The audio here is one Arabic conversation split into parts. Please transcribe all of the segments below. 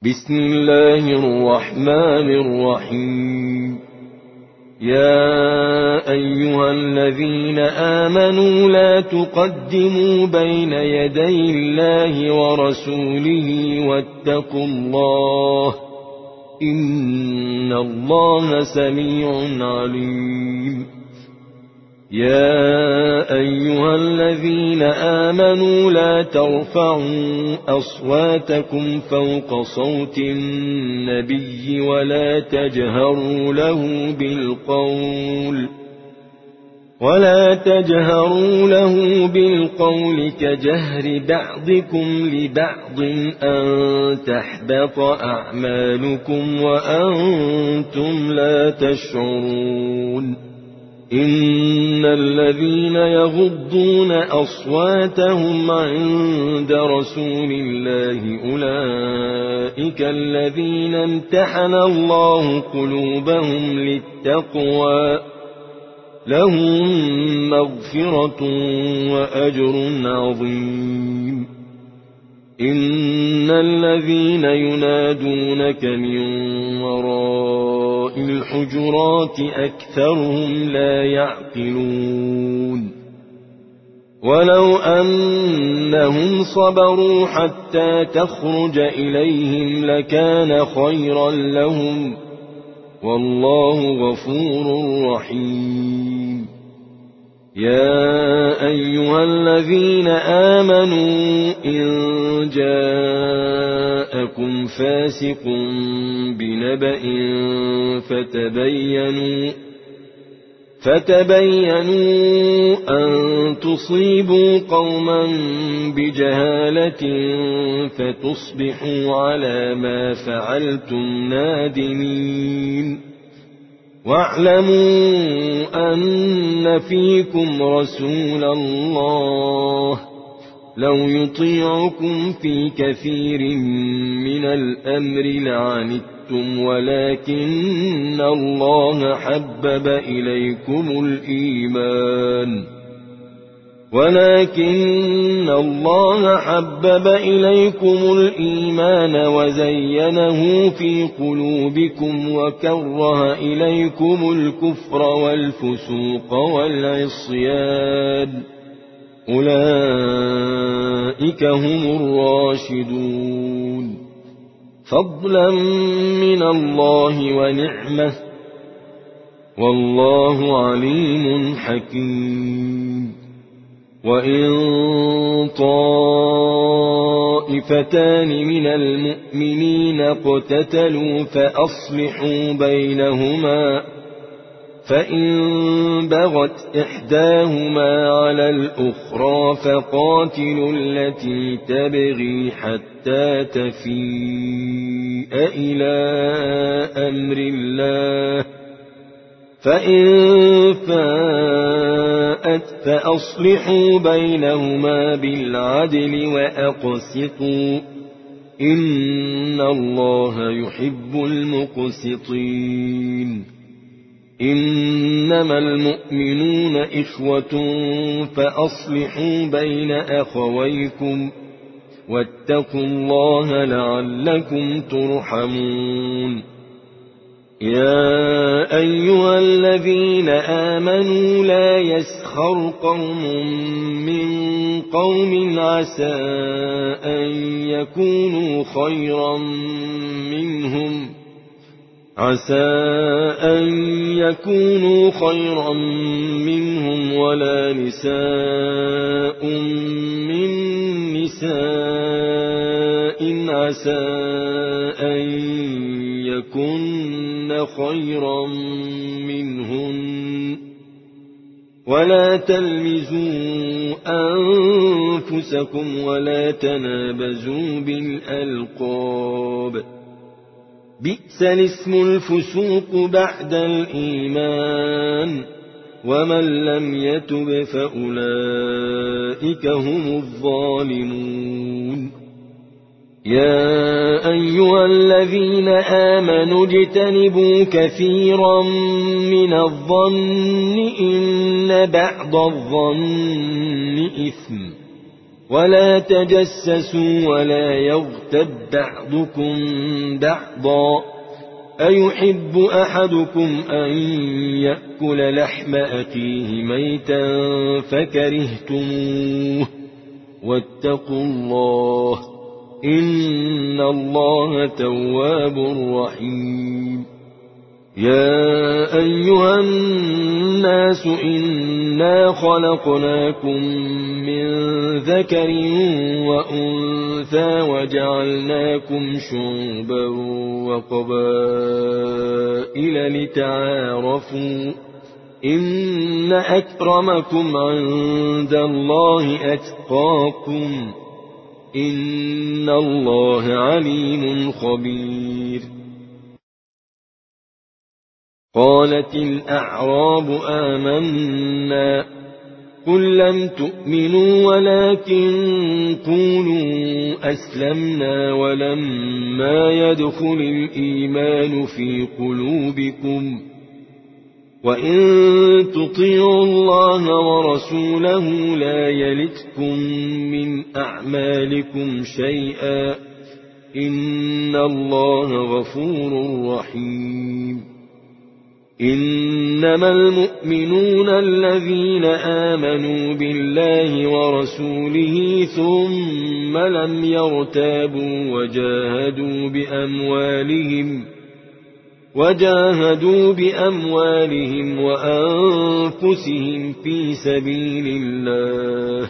بسم الله الرحمن الرحيم. يا أيها الذين آمنوا لا تقدموا بين يدي الله ورسوله واتقوا الله إن الله سميع عليم. يا أيها الذين آمنوا لا ترفعوا أصواتكم فوق صوت النبي ولا تجهروا له بالقول كجهر بعضكم لبعض أن تحبط أعمالكم وأنتم لا تشعرون. إن الذين يغضون أصواتهم عند رسول الله أولئك الذين امتحن الله قلوبهم للتقوى لهم مغفرة وأجر عظيم. إن الذين ينادونك من وراء الحجرات أكثرهم لا يعقلون. ولو أنهم صبروا حتى تخرج إليهم لكان خيرا لهم والله غفور رحيم. يا أيها الذين آمنوا إن جاءكم فاسق بنبأ فتبينوا أن تصيبوا قوما بجهالة فتصبحوا على ما فعلتم نادمين. واعلموا أن فيكم رسول الله لو يطيعكم في كثير من الأمر لعنتم ولكن الله حبب إليكم الإيمان وزينه في قلوبكم وكره إليكم الكفر والفسوق والعصيان أولئك هم الراشدون فضلا من الله ونعمة والله عليم حكيم. وإن طائفتان من المؤمنين اقتتلوا فأصلحوا بينهما فإن بغت إحداهما على الأخرى فقاتلوا التي تبغي حتى تفيء إلى أمر الله فإن فاءت فأصلحوا بينهما بالعدل وأقسطوا إن الله يحب المقسطين. إنما المؤمنون إخوة فأصلحوا بين أخويكم واتقوا الله لعلكم ترحمون. يا أيها الذين آمنوا لا يسخر قوم من قوم عسى أن يكونوا خيرا منهم ولا نساء من نساء عسى أن يكن خيرا منهن ولا تلمزوا أنفسكم ولا تنابزوا بالألقاب بئس الاسم الفسوق بعد الإيمان ومن لم يتب فأولئك هم الظالمون. يا أيها الذين آمنوا اجتنبوا كثيرا من الظن إن بعض الظن إثم ولا تجسسوا ولا يغتب بعضكم بعضا أيحب أحدكم أن يأكل لحم أخيه ميتا فكرهتموه واتقوا الله إن الله تواب رحيم يا أيها الناس إنا خلقناكم من ذكر وأنثى وجعلناكم شعوبا وقبائل لتعارفوا إن أكرمكم عند الله أتقاكم إن الله عليم خبير قالت الأعراب آمنا قل لم تؤمنوا ولكن قولوا أسلمنا ولما يدخل الإيمان في قلوبكم وإن تطيعوا الله ورسوله لا يلتكم من أعمالكم شيئا إن الله غفور رحيم إنما المؤمنون الذين آمنوا بالله ورسوله ثم لم يرتابوا وجاهدوا بأموالهم وأنفسهم في سبيل الله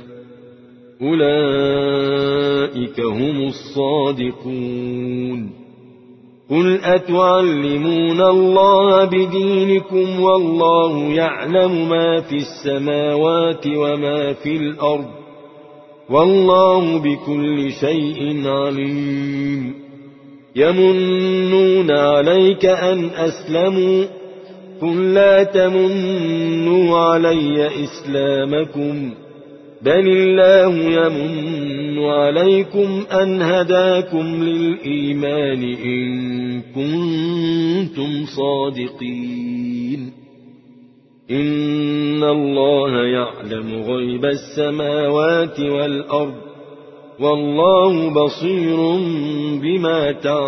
أولئك هم الصادقون قل أتعلمون الله بدينكم والله يعلم ما في السماوات وما في الأرض والله بكل شيء عليم يمنون عليك أن أسلموا قل لا تمنوا علي إسلامكم بل الله يمن عليكم أن هداكم للإيمان إن كنتم صادقين إن الله يعلم غيب السماوات والأرض والله بصير بما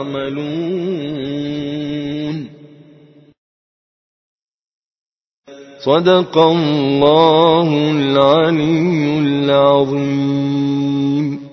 تعملون صدق الله العلي العظيم.